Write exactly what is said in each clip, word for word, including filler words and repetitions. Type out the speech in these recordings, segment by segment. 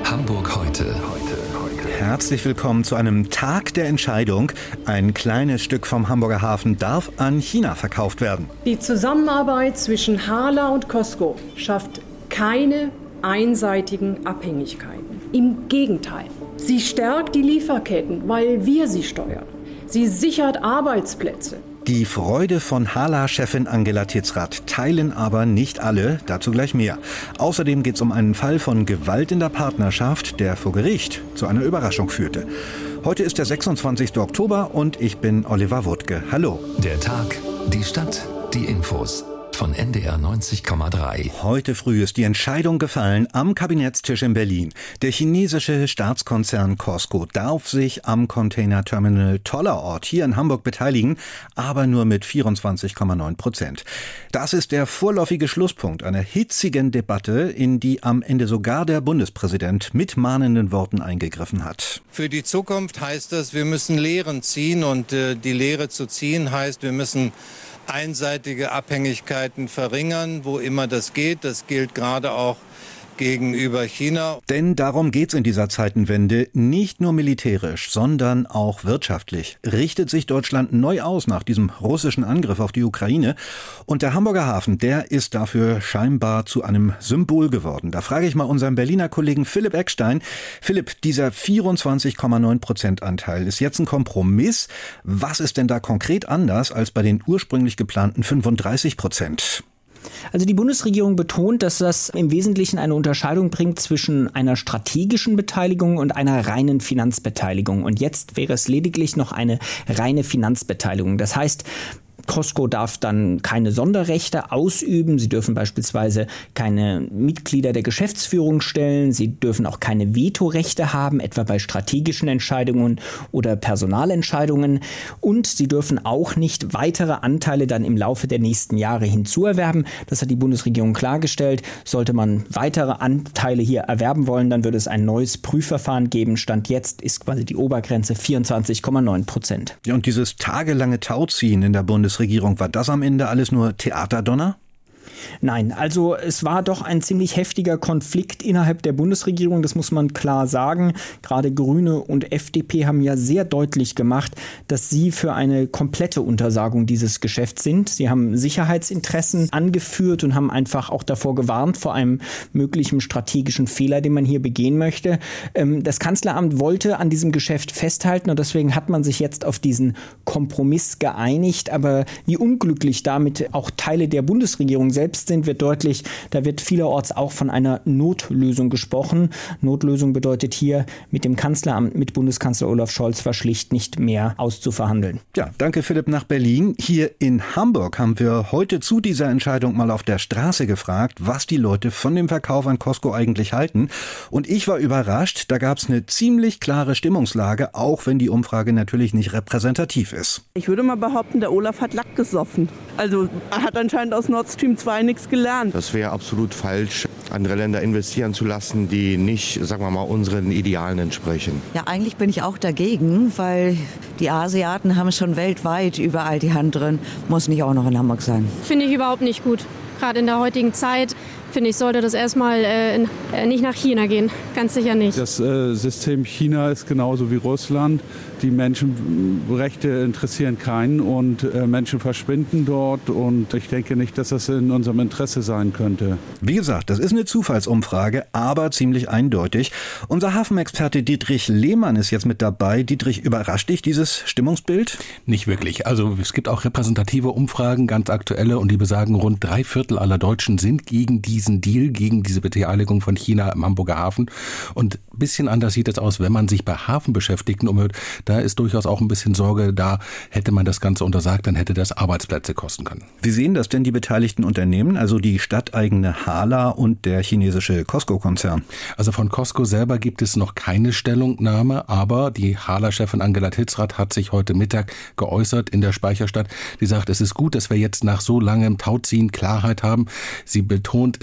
Hamburg heute. Herzlich willkommen zu einem Tag der Entscheidung. Ein kleines Stück vom Hamburger Hafen darf an China verkauft werden. Die Zusammenarbeit zwischen HHLA und COSCO schafft keine einseitigen Abhängigkeiten. Im Gegenteil, sie stärkt die Lieferketten, weil wir sie steuern. Sie sichert Arbeitsplätze. Die Freude von HHLA-Chefin Angela Titzrath teilen aber nicht alle, dazu gleich mehr. Außerdem geht es um einen Fall von Gewalt in der Partnerschaft, der vor Gericht zu einer Überraschung führte. Heute ist der sechsundzwanzigster Oktober und ich bin Oliver Wuttke. Hallo. Der Tag, die Stadt, die Infos. Von N D R neunzig Komma drei. Heute früh ist die Entscheidung gefallen am Kabinettstisch in Berlin. Der chinesische Staatskonzern COSCO darf sich am Containerterminal Tollerort hier in Hamburg beteiligen, aber nur mit vierundzwanzig Komma neun Prozent. Das ist der vorläufige Schlusspunkt einer hitzigen Debatte, in die am Ende sogar der Bundespräsident mit mahnenden Worten eingegriffen hat. Für die Zukunft heißt das, wir müssen Lehren ziehen und äh, die Lehre zu ziehen heißt, wir müssen einseitige Abhängigkeiten verringern, wo immer das geht. Das gilt gerade auch gegenüber China. Denn darum geht's in dieser Zeitenwende, nicht nur militärisch, sondern auch wirtschaftlich. Richtet sich Deutschland neu aus nach diesem russischen Angriff auf die Ukraine. Und der Hamburger Hafen, der ist dafür scheinbar zu einem Symbol geworden. Da frage ich mal unseren Berliner Kollegen Philipp Eckstein. Philipp, dieser vierundzwanzig Komma neun Prozent Anteil ist jetzt ein Kompromiss. Was ist denn da konkret anders als bei den ursprünglich geplanten fünfunddreißig Prozent? Also die Bundesregierung betont, dass das im Wesentlichen eine Unterscheidung bringt zwischen einer strategischen Beteiligung und einer reinen Finanzbeteiligung. Und jetzt wäre es lediglich noch eine reine Finanzbeteiligung. Das heißt, COSCO darf dann keine Sonderrechte ausüben. Sie dürfen beispielsweise keine Mitglieder der Geschäftsführung stellen. Sie dürfen auch keine Vetorechte haben, etwa bei strategischen Entscheidungen oder Personalentscheidungen. Und sie dürfen auch nicht weitere Anteile dann im Laufe der nächsten Jahre hinzuerwerben. Das hat die Bundesregierung klargestellt. Sollte man weitere Anteile hier erwerben wollen, dann würde es ein neues Prüfverfahren geben. Stand jetzt ist quasi die Obergrenze vierundzwanzig Komma neun Prozent. Ja, und dieses tagelange Tauziehen in der Bundesregierung, Regierung, war das am Ende alles nur Theaterdonner? Nein, also es war doch ein ziemlich heftiger Konflikt innerhalb der Bundesregierung, das muss man klar sagen. Gerade Grüne und F D P haben ja sehr deutlich gemacht, dass sie für eine komplette Untersagung dieses Geschäfts sind. Sie haben Sicherheitsinteressen angeführt und haben einfach auch davor gewarnt, vor einem möglichen strategischen Fehler, den man hier begehen möchte. Das Kanzleramt wollte an diesem Geschäft festhalten und deswegen hat man sich jetzt auf diesen Kompromiss geeinigt. Aber wie unglücklich damit auch Teile der Bundesregierung selbst sind, wird deutlich, da wird vielerorts auch von einer Notlösung gesprochen. Notlösung bedeutet hier, mit dem Kanzleramt, mit Bundeskanzler Olaf Scholz war schlicht nicht mehr auszuverhandeln. Ja, danke Philipp nach Berlin. Hier in Hamburg haben wir heute zu dieser Entscheidung mal auf der Straße gefragt, was die Leute von dem Verkauf an COSCO eigentlich halten. Und ich war überrascht, da gab es eine ziemlich klare Stimmungslage, auch wenn die Umfrage natürlich nicht repräsentativ ist. Ich würde mal behaupten, der Olaf hat Lack gesoffen. Also er hat anscheinend aus Nord Stream zwei nichts gelernt. Das wäre absolut falsch, andere Länder investieren zu lassen, die nicht, sagen wir mal, unseren Idealen entsprechen. Ja, eigentlich bin ich auch dagegen, weil die Asiaten haben schon weltweit überall die Hand drin. Muss nicht auch noch in Hamburg sein. Finde ich überhaupt nicht gut. Gerade in der heutigen Zeit, finde ich, sollte das erstmal äh, in, äh, nicht nach China gehen. Ganz sicher nicht. Das äh, System China ist genauso wie Russland. Die Menschenrechte interessieren keinen und äh, Menschen verschwinden dort. Und ich denke nicht, dass das in unserem Interesse sein könnte. Wie gesagt, das ist eine Zufallsumfrage, aber ziemlich eindeutig. Unser Hafenexperte Dietrich Lehmann ist jetzt mit dabei. Dietrich, überrascht dich dieses Stimmungsbild? Nicht wirklich. Also es gibt auch repräsentative Umfragen, ganz aktuelle, und die besagen, rund drei Viertel aller Deutschen sind gegen diesen Deal, gegen diese Beteiligung von China im Hamburger Hafen. Und ein bisschen anders sieht es aus, wenn man sich bei Hafenbeschäftigten umhört. Da ist durchaus auch ein bisschen Sorge, da hätte man das Ganze untersagt, dann hätte das Arbeitsplätze kosten können. Wie sehen das denn die beteiligten Unternehmen, also die stadteigene HHLA und der chinesische COSCO-Konzern? Also von COSCO selber gibt es noch keine Stellungnahme, aber die HHLA-Chefin Angela Titzrath hat sich heute Mittag geäußert in der Speicherstadt. Sie sagt, es ist gut, dass wir jetzt nach so langem Tauziehen Klarheit haben. Sie betont,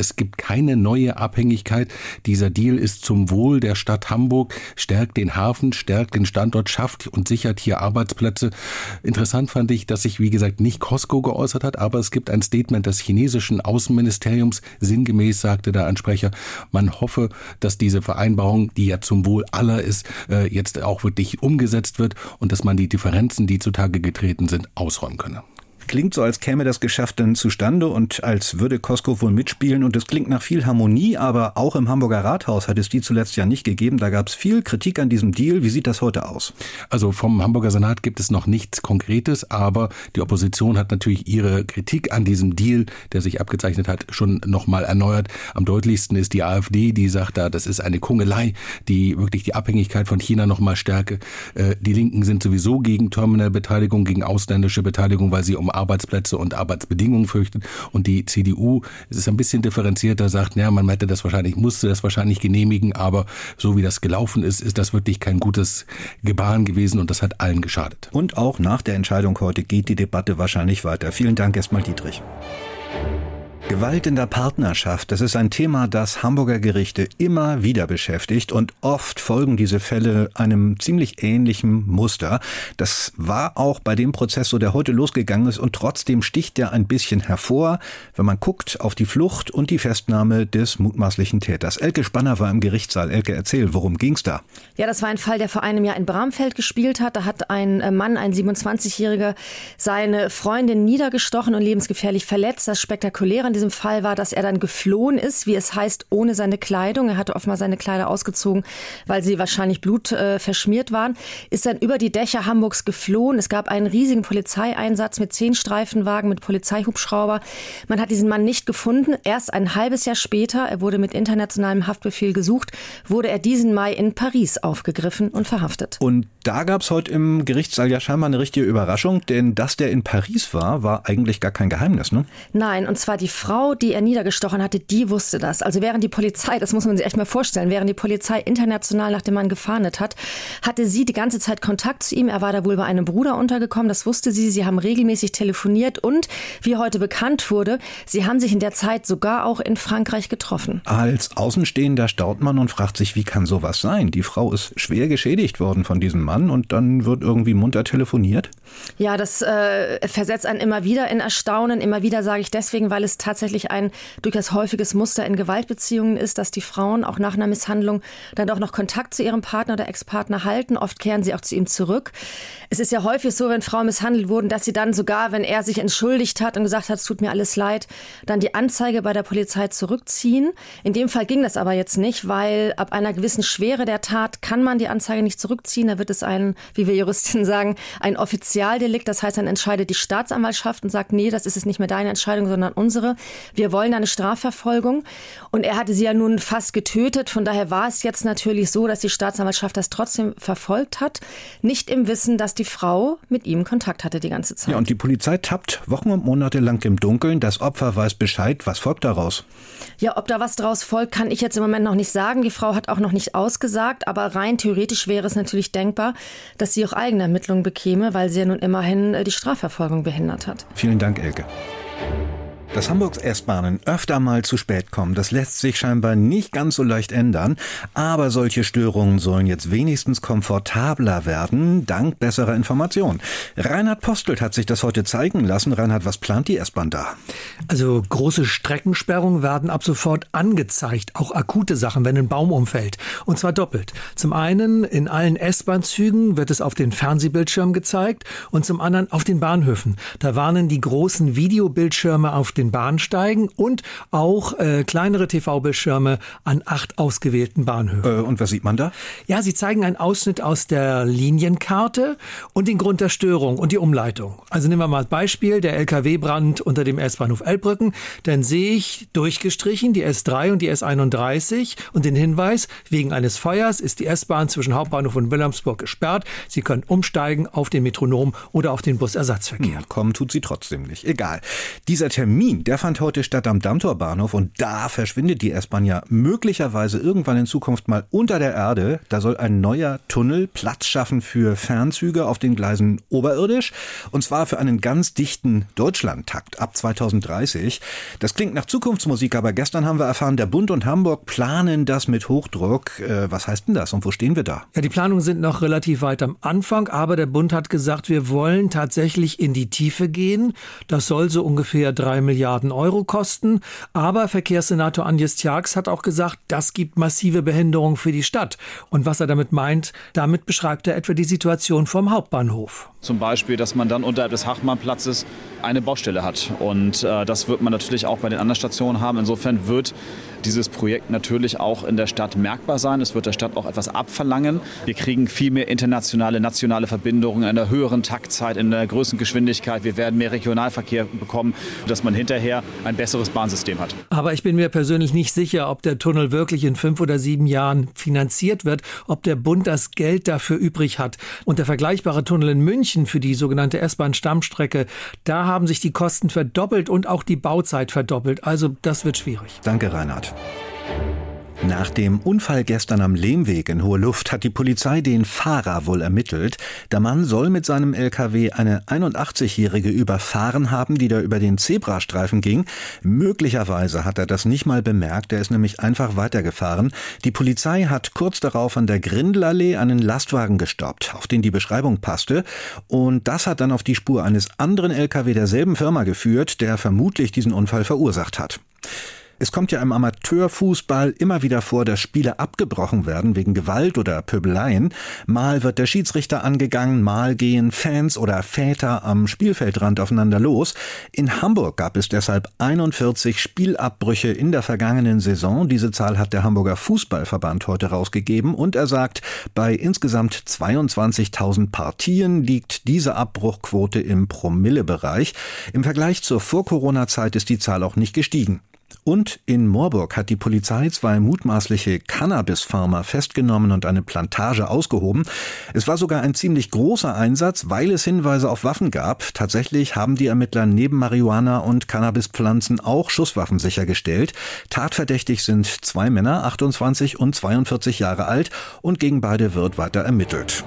Es gibt keine neue Abhängigkeit. Dieser Deal ist zum Wohl der Stadt Hamburg, stärkt den Hafen, stärkt den Standort, schafft und sichert hier Arbeitsplätze. Interessant fand ich, dass sich, wie gesagt, nicht Costco geäußert hat, aber es gibt ein Statement des chinesischen Außenministeriums. Sinngemäß sagte der Ansprecher, man hoffe, dass diese Vereinbarung, die ja zum Wohl aller ist, jetzt auch wirklich umgesetzt wird und dass man die Differenzen, die zutage getreten sind, ausräumen könne. Klingt so, als käme das Geschäft dann zustande und als würde Costco wohl mitspielen. Und es klingt nach viel Harmonie, aber auch im Hamburger Rathaus hat es die zuletzt ja nicht gegeben. Da gab es viel Kritik an diesem Deal. Wie sieht das heute aus? Also vom Hamburger Senat gibt es noch nichts Konkretes, aber die Opposition hat natürlich ihre Kritik an diesem Deal, der sich abgezeichnet hat, schon nochmal erneuert. Am deutlichsten ist die AfD, die sagt da, das ist eine Kungelei, die wirklich die Abhängigkeit von China nochmal stärke. Die Linken sind sowieso gegen Terminalbeteiligung, gegen ausländische Beteiligung, weil sie um Arbeitsplätze und Arbeitsbedingungen fürchtet. Und die C D U, es ist ein bisschen differenzierter, sagt, ja, man hätte das wahrscheinlich, musste das wahrscheinlich genehmigen, aber so wie das gelaufen ist, ist das wirklich kein gutes Gebaren gewesen und das hat allen geschadet. Und auch nach der Entscheidung heute geht die Debatte wahrscheinlich weiter. Vielen Dank erstmal, Dietrich. Gewalt in der Partnerschaft, das ist ein Thema, das Hamburger Gerichte immer wieder beschäftigt und oft folgen diese Fälle einem ziemlich ähnlichen Muster. Das war auch bei dem Prozess so, der heute losgegangen ist und trotzdem sticht der ein bisschen hervor, wenn man guckt auf die Flucht und die Festnahme des mutmaßlichen Täters. Elke Spanner war im Gerichtssaal. Elke, erzähl, worum ging's da? Ja, das war ein Fall, der vor einem Jahr in Bramfeld gespielt hat. Da hat ein Mann, ein siebenundzwanzigjähriger, seine Freundin niedergestochen und lebensgefährlich verletzt. Das Spektakuläre in diesem Fall war, dass er dann geflohen ist, wie es heißt, ohne seine Kleidung. Er hatte offenbar seine Kleider ausgezogen, weil sie wahrscheinlich Blut äh, verschmiert waren. Ist dann über die Dächer Hamburgs geflohen. Es gab einen riesigen Polizeieinsatz mit zehn Streifenwagen, mit Polizeihubschrauber. Man hat diesen Mann nicht gefunden. Erst ein halbes Jahr später, er wurde mit internationalem Haftbefehl gesucht, wurde er diesen Mai in Paris aufgegriffen und verhaftet. Und da gab es heute im Gerichtssaal ja scheinbar eine richtige Überraschung, denn dass der in Paris war, war eigentlich gar kein Geheimnis, ne? Nein, und zwar die Frau, die er niedergestochen hatte, die wusste das. Also während die Polizei, das muss man sich echt mal vorstellen, während die Polizei international nach dem Mann gefahndet hat, hatte sie die ganze Zeit Kontakt zu ihm. Er war da wohl bei einem Bruder untergekommen, das wusste sie. Sie haben regelmäßig telefoniert und, wie heute bekannt wurde, sie haben sich in der Zeit sogar auch in Frankreich getroffen. Als Außenstehender staunt man und fragt sich, wie kann sowas sein? Die Frau ist schwer geschädigt worden von diesem Mann und dann wird irgendwie munter telefoniert? Ja, das äh, versetzt einen immer wieder in Erstaunen. Immer wieder sage ich deswegen, weil es tatsächlich ein durchaus häufiges Muster in Gewaltbeziehungen ist, dass die Frauen auch nach einer Misshandlung dann doch noch Kontakt zu ihrem Partner oder Ex-Partner halten. Oft kehren sie auch zu ihm zurück. Es ist ja häufig so, wenn Frauen misshandelt wurden, dass sie dann sogar, wenn er sich entschuldigt hat und gesagt hat, es tut mir alles leid, dann die Anzeige bei der Polizei zurückziehen. In dem Fall ging das aber jetzt nicht, weil ab einer gewissen Schwere der Tat kann man die Anzeige nicht zurückziehen. Da wird es ein, wie wir Juristinnen sagen, ein Offizialdelikt. Das heißt, dann entscheidet die Staatsanwaltschaft und sagt, nee, das ist es nicht mehr deine Entscheidung, sondern unsere. Wir wollen eine Strafverfolgung. Und er hatte sie ja nun fast getötet. Von daher war es jetzt natürlich so, dass die Staatsanwaltschaft das trotzdem verfolgt hat. Nicht im Wissen, dass die Frau mit ihm Kontakt hatte die ganze Zeit. Ja, und die Polizei tappt Wochen und Monate lang im Dunkeln. Das Opfer weiß Bescheid. Was folgt daraus? Ja, ob da was daraus folgt, kann ich jetzt im Moment noch nicht sagen. Die Frau hat auch noch nicht ausgesagt. Aber rein theoretisch wäre es natürlich denkbar, dass sie auch eigene Ermittlungen bekäme, weil sie ja nun immerhin die Strafverfolgung behindert hat. Vielen Dank, Elke. Dass Hamburgs S-Bahnen öfter mal zu spät kommen, das lässt sich scheinbar nicht ganz so leicht ändern. Aber solche Störungen sollen jetzt wenigstens komfortabler werden, dank besserer Information. Reinhard Postelt hat sich das heute zeigen lassen. Reinhard, was plant die S-Bahn da? Also große Streckensperrungen werden ab sofort angezeigt. Auch akute Sachen, wenn ein Baum umfällt. Und zwar doppelt. Zum einen in allen S-Bahn-Zügen wird es auf den Fernsehbildschirm gezeigt und zum anderen auf den Bahnhöfen. Da warnen die großen Videobildschirme auf den Bahnsteigen und auch äh, kleinere T V-Bildschirme an acht ausgewählten Bahnhöfen. Äh, und was sieht man da? Ja, sie zeigen einen Ausschnitt aus der Linienkarte und den Grund der Störung und die Umleitung. Also nehmen wir mal als Beispiel der L K W-Brand unter dem S-Bahnhof Elbbrücken. Dann sehe ich durchgestrichen die S drei und die S einunddreißig und den Hinweis, wegen eines Feuers ist die S-Bahn zwischen Hauptbahnhof und Wilhelmsburg gesperrt. Sie können umsteigen auf den Metronom oder auf den Busersatzverkehr. Hm, kommen tut sie trotzdem nicht. Egal. Dieser Termin Termin, der fand heute statt am Dammtorbahnhof und da verschwindet die S-Bahn ja möglicherweise irgendwann in Zukunft mal unter der Erde. Da soll ein neuer Tunnel Platz schaffen für Fernzüge auf den Gleisen oberirdisch und zwar für einen ganz dichten Deutschlandtakt ab zweitausenddreißig. Das klingt nach Zukunftsmusik, aber gestern haben wir erfahren, der Bund und Hamburg planen das mit Hochdruck. Äh, was heißt denn das und wo stehen wir da? Ja, die Planungen sind noch relativ weit am Anfang, aber der Bund hat gesagt, wir wollen tatsächlich in die Tiefe gehen. Das soll so ungefähr drei Milliarden Euro kosten. Aber Verkehrssenator Agnes Tjax hat auch gesagt, das gibt massive Behinderungen für die Stadt. Und was er damit meint, damit beschreibt er etwa die Situation vom Hauptbahnhof. Zum Beispiel, dass man dann unterhalb des Hachmannplatzes eine Baustelle hat. Und äh, das wird man natürlich auch bei den anderen Stationen haben. Insofern wird dieses Projekt natürlich auch in der Stadt merkbar sein. Es wird der Stadt auch etwas abverlangen. Wir kriegen viel mehr internationale, nationale Verbindungen in einer höheren Taktzeit, in einer größeren Geschwindigkeit. Wir werden mehr Regionalverkehr bekommen, dass man hinterher ein besseres Bahnsystem hat. Aber ich bin mir persönlich nicht sicher, ob der Tunnel wirklich in fünf oder sieben Jahren finanziert wird, ob der Bund das Geld dafür übrig hat. Und der vergleichbare Tunnel in München für die sogenannte S-Bahn-Stammstrecke, da haben sich die Kosten verdoppelt und auch die Bauzeit verdoppelt. Also das wird schwierig. Danke, Reinhard. Nach dem Unfall gestern am Lehmweg in Hohe Luft hat die Polizei den Fahrer wohl ermittelt. Der Mann soll mit seinem L K W eine einundachtzigjährige überfahren haben, die da über den Zebrastreifen ging. Möglicherweise hat er das nicht mal bemerkt, er ist nämlich einfach weitergefahren. Die Polizei hat kurz darauf an der Grindelallee einen Lastwagen gestoppt, auf den die Beschreibung passte. Und das hat dann auf die Spur eines anderen L K W derselben Firma geführt, der vermutlich diesen Unfall verursacht hat. Es kommt ja im Amateurfußball immer wieder vor, dass Spiele abgebrochen werden wegen Gewalt oder Pöbeleien. Mal wird der Schiedsrichter angegangen, mal gehen Fans oder Väter am Spielfeldrand aufeinander los. In Hamburg gab es deshalb einundvierzig Spielabbrüche in der vergangenen Saison. Diese Zahl hat der Hamburger Fußballverband heute rausgegeben und er sagt, bei insgesamt zweiundzwanzigtausend Partien liegt diese Abbruchquote im Promillebereich. Im Vergleich zur Vor-Corona-Zeit ist die Zahl auch nicht gestiegen. Und in Moorburg hat die Polizei zwei mutmaßliche Cannabis-Farmer festgenommen und eine Plantage ausgehoben. Es war sogar ein ziemlich großer Einsatz, weil es Hinweise auf Waffen gab. Tatsächlich haben die Ermittler neben Marihuana und Cannabispflanzen auch Schusswaffen sichergestellt. Tatverdächtig sind zwei Männer, achtundzwanzig und zweiundvierzig Jahre alt, und gegen beide wird weiter ermittelt.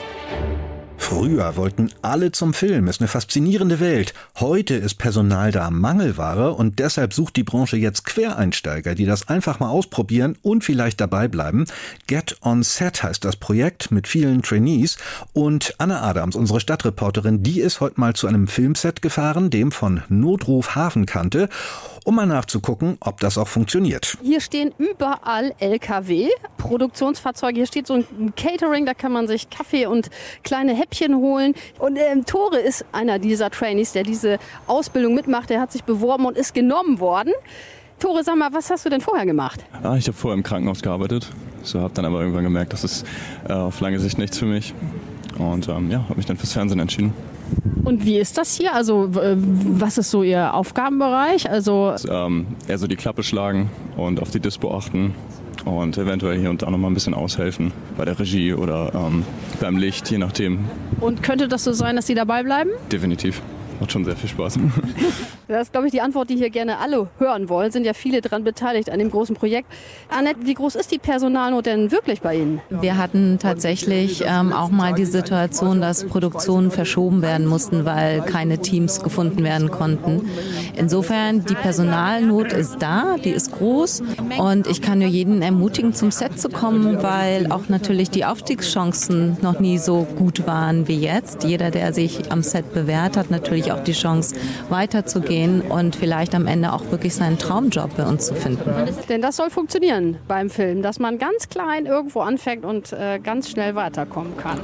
Früher wollten alle zum Film, ist eine faszinierende Welt. Heute ist Personal da Mangelware und deshalb sucht die Branche jetzt Quereinsteiger, die das einfach mal ausprobieren und vielleicht dabei bleiben. Get on Set heißt das Projekt mit vielen Trainees und Anna Adams, unsere Stadtreporterin, die ist heute mal zu einem Filmset gefahren, dem von Notruf Hafenkante, um mal nachzugucken, ob das auch funktioniert. Hier stehen überall L K W, Produktionsfahrzeuge. Hier steht so ein Catering, da kann man sich Kaffee und kleine Häppchen holen. Und ähm, Tore ist einer dieser Trainees, der diese Ausbildung mitmacht. Der hat sich beworben und ist genommen worden. Tore, sag mal, was hast du denn vorher gemacht? Ah, ich habe vorher im Krankenhaus gearbeitet. So, habe dann aber irgendwann gemerkt, das ist äh, auf lange Sicht nichts für mich. Und ähm, ja, habe mich dann fürs Fernsehen entschieden. Und wie ist das hier? Also was ist so Ihr Aufgabenbereich? Also ähm, eher so die Klappe schlagen und auf die Dispo achten und eventuell hier und da noch mal ein bisschen aushelfen bei der Regie oder ähm, beim Licht, je nachdem. Und könnte das so sein, dass Sie dabei bleiben? Definitiv. Macht schon sehr viel Spaß. Das ist, glaube ich, die Antwort, die hier gerne alle hören wollen. Sind ja viele daran beteiligt an dem großen Projekt. Annette, wie groß ist die Personalnot denn wirklich bei Ihnen? Wir hatten tatsächlich ähm, auch mal die Situation, dass Produktionen verschoben werden mussten, weil keine Teams gefunden werden konnten. Insofern, die Personalnot ist da, die ist groß. Und ich kann nur jeden ermutigen, zum Set zu kommen, weil auch natürlich die Aufstiegschancen noch nie so gut waren wie jetzt. Jeder, der sich am Set bewährt, hat natürlich auch die Chance, weiterzugehen und vielleicht am Ende auch wirklich seinen Traumjob bei uns zu finden. Denn das soll funktionieren beim Film, dass man ganz klein irgendwo anfängt und äh, ganz schnell weiterkommen kann.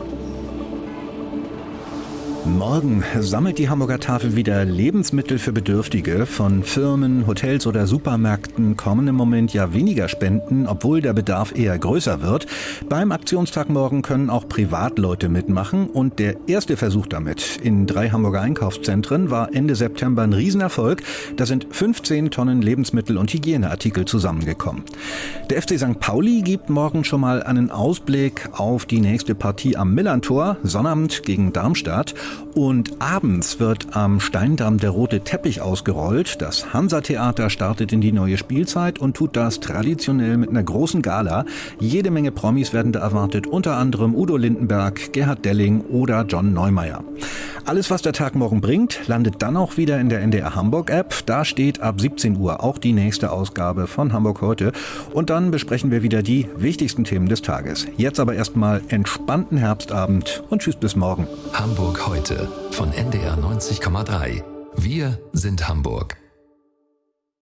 Morgen sammelt die Hamburger Tafel wieder Lebensmittel für Bedürftige. Von Firmen, Hotels oder Supermärkten kommen im Moment ja weniger Spenden, obwohl der Bedarf eher größer wird. Beim Aktionstag morgen können auch Privatleute mitmachen und der erste Versuch damit in drei Hamburger Einkaufszentren war Ende September ein Riesenerfolg. Da sind fünfzehn Tonnen Lebensmittel und Hygieneartikel zusammengekommen. Der F C Sankt Pauli gibt morgen schon mal einen Ausblick auf die nächste Partie am Millerntor, Sonnabend gegen Darmstadt. Und abends wird am Steindamm der rote Teppich ausgerollt. Das Hansa-Theater startet in die neue Spielzeit und tut das traditionell mit einer großen Gala. Jede Menge Promis werden da erwartet, unter anderem Udo Lindenberg, Gerhard Delling oder John Neumeier. Alles, was der Tag morgen bringt, landet dann auch wieder in der N D R Hamburg-App. Da steht ab siebzehn Uhr auch die nächste Ausgabe von Hamburg heute. Und dann besprechen wir wieder die wichtigsten Themen des Tages. Jetzt aber erstmal entspannten Herbstabend und tschüss bis morgen. Hamburg heute von N D R neunzig Komma drei. Wir sind Hamburg.